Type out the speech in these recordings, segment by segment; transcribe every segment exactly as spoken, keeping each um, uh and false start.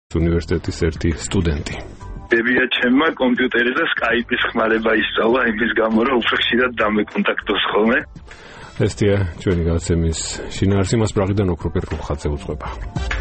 უნივერსიტეტის ერთი სტუდენტი. დებია ჩემმა კომპიუტერზე Skype-ის ხმარება ისწავლა, იმის გამო რომ უფრო ხშირად დამეკონტაქტოს ხოლმე. ესია ჩვენი გადაცემის შინაარსი, მას პრაღიდან ოქროპერ რუხაძე უძღვება.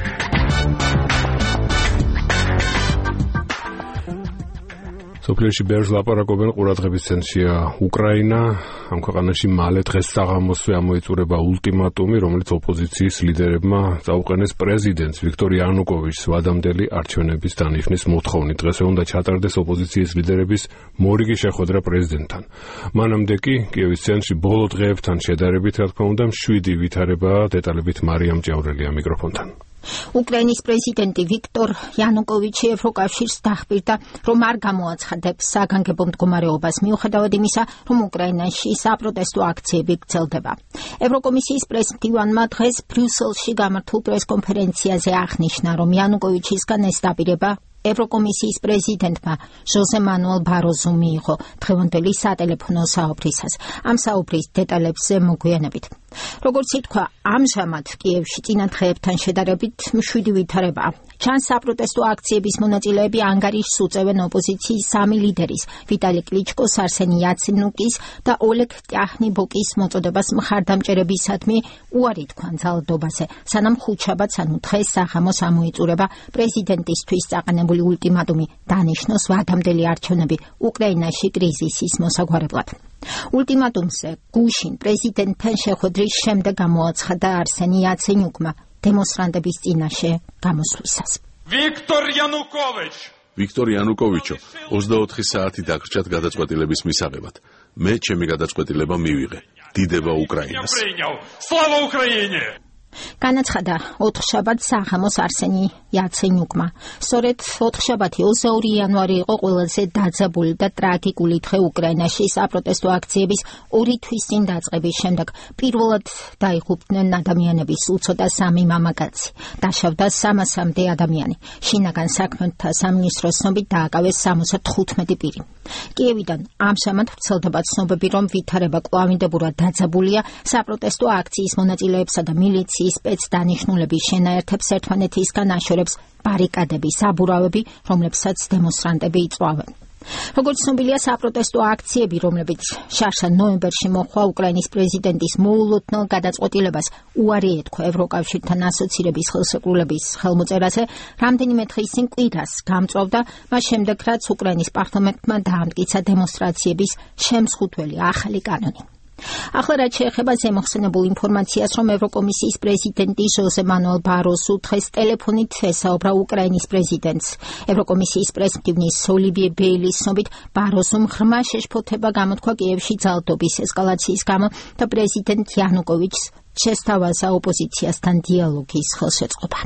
სოფლიოში ბევრს ლაპარაკობენ, ყურადღების ცენტრშია უკრაინა. ამ ქვეყანაში მალე დღეს საღამოსვე ამოიწურება ულტიმატუმი, რომელიც ოპოზიციის ლიდერებმა წაუყენეს პრეზიდენტს ვიქტორ იანუკოვიჩს ვადამდელი არჩევნების დანიშვნის მოთხოვნით. დღესვე უნდა ჩატარდეს ოპოზიციის ლიდერების მორიგი შეხვედრა პრეზიდენტთან. მანამდე კი კიევის ცენტრში ბოლო დღეებთან შედარებით, რა თქმა უნდა, მშვიდი ვითარებაა. დეტალებით მარიამ ჭავრელია მიკროფონთან. უკრაინის პრეზიდენტი ვიქტორ იანუკოვიჩი ევროკავშირს დახბირდა, რომ არ გამოაცხადებს საგანგებო მდგომარეობას, მიუხედავად იმისა, რომ უკრაინაში საპროტესტო აქციები გრძელდება. ევროკომისიის პრესმდივანმა დღეს ბრიუსელში გამართულ პრესკონფერენციაზე აღნიშნა, რომ იანუკოვიჩისგან ეს დაპირება ევროკომისიის პრეზიდენტმა ჟოზე მანუელ ბაროზუმ მიიღო დღევანდელი სატელეფონო საუბრისას. ამ საუბრის დეტალებზე მოგვიანებით. როგორც ითქვა, ამჟამად კიევში წინა დღეებთან შედარებით მშვიდი ვითარებაა. ჩანს საპროტესტო აქციების მონაწილეები ანგარიშს უწევენ ოპოზიციის სამი ლიდერის, ვიტალი კლიჩკოს, არსენი იაცენიუკის და ოლეგ ტიახნიბოკის მოწოდებას მხარდამჭერებისადმი უარი თქვან ძალადობაზე, სანამ ხუთშაბათს, ანუ დღეს საღამოს ამოიწურება პრეზიდენტისთვის წაყენებული ულტიმატუმი დანიშნოს ვადამდელი არჩევნები უკრაინაში კრიზისის მოსაგვარებლად. ულტიმატუმზე გუშინ პრეზიდენტთან შეხვედრის შემდეგ გამოაცხადა არსენი იაცენიუკმა დემონსტრანტების წინაშე გამოსვლისას. ვიქტორ იანუკოვიჩ ვიქტორ იანუკოვიჩო, ოცდაოთხი საათი დაგრჩათ გადაწყვეტილების მისაღებად. მე ჩემი გადაწყვეტილება მივიღე. დიდება უკრაინას. სლავა უკრაინე! განაცხადა ოთხშაბათს საღამოს არსენი იაცენიუკმა. სწორედ ოთხშაბათი ოცდაორი იანვარი იყო ყველაზე დაძაბული და ტრაგიკული დღე უკრაინაში საპროტესტო აქციების ორი თვის წინ დაწყების შემდეგ. პირველად დაიღუპნენ ადამიანების უცოდა სამი მამაკაცი. დაშავდა სამასამდე ადამიანი. შინაგან საქმეთა სამინისტროს ცნობით დააკავეს სამოცდათხუთმეტი პირი. კიევიდან ამჟამად ვრცელდება ცნობები, რომ ვითარება კვლავინდებურად დაძაბულია. საპროტესტო აქციის მონაწილეებსა და მილიციის სპეცდანიშნულების შენაერთებს ერთმანეთისგან აშორებს ბარიკადები, საბურავები, რომლებსაც დემონსტრანტები იწვავენ. როგორც ცნობილია, საპროტესტო აქციები, რომლებიც შარშან ნოემბერში მოხდა უკრაინის პრეზიდენტის მოულოდნელ გადაწყვეტილებას უარი ეთქვა ევროკავშირთან ასოცირების ხელშეკრულების ხელმოწერაზე, რამდენიმე დღის წინ კვირას გამწვავდა, მას შემდეგ რაც უკრაინის პარლამენტმა დაამტკიცა დემონსტრაციების შემსხუთველი ახალი კანონი. ახლა რაც შეეხება ზემოხსენებულ ინფორმაციას, რომ ევროკომისიის პრეზიდენტი ჟოზე მანუელ ბაროზუ დღეს ტელეფონით ესაუბრა უკრაინის პრეზიდენტს. ევროკომისიის პრესმდივნის ოლივიე ბეილის ცნობით, ბაროზუმ ღრმა შეშფოთება გამოთქვა კიევში ძალადობის ესკალაციის გამო და პრეზიდენტ იანუკოვიჩს შესთავაზა ოპოზიციასთან დიალოგის ხელშეწყობა.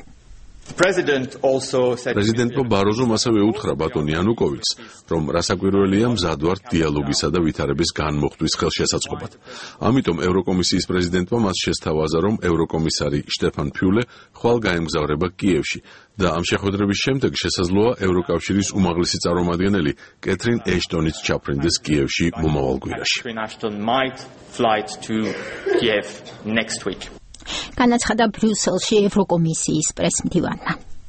პრეზიდენტმა ბაროზუმ ასევე უთხრა ბატონ იანუკოვიჩს, რომ რასაკვირველია მზად ვარ დიალოგისა და ვითარების განმოხტვის ხელშესაწყობად. ამიტომ ევროკომისიის პრეზიდენტმა მას შესთავაზა, რომ ევროკომისარი შტეფან ფიულე ხვალ გაემგზავრება კიევში და ამ შეხვედრების შემდეგ შესაძლოა ევროკავშირის უმაღლესი წარმომადგენელი კეთრინ ეშტონიც ჩაფრინდეს კიევში მომავალ კვირაში. განაცხადა ბრიუსელში ევროკომისიის პრესმდივანმა.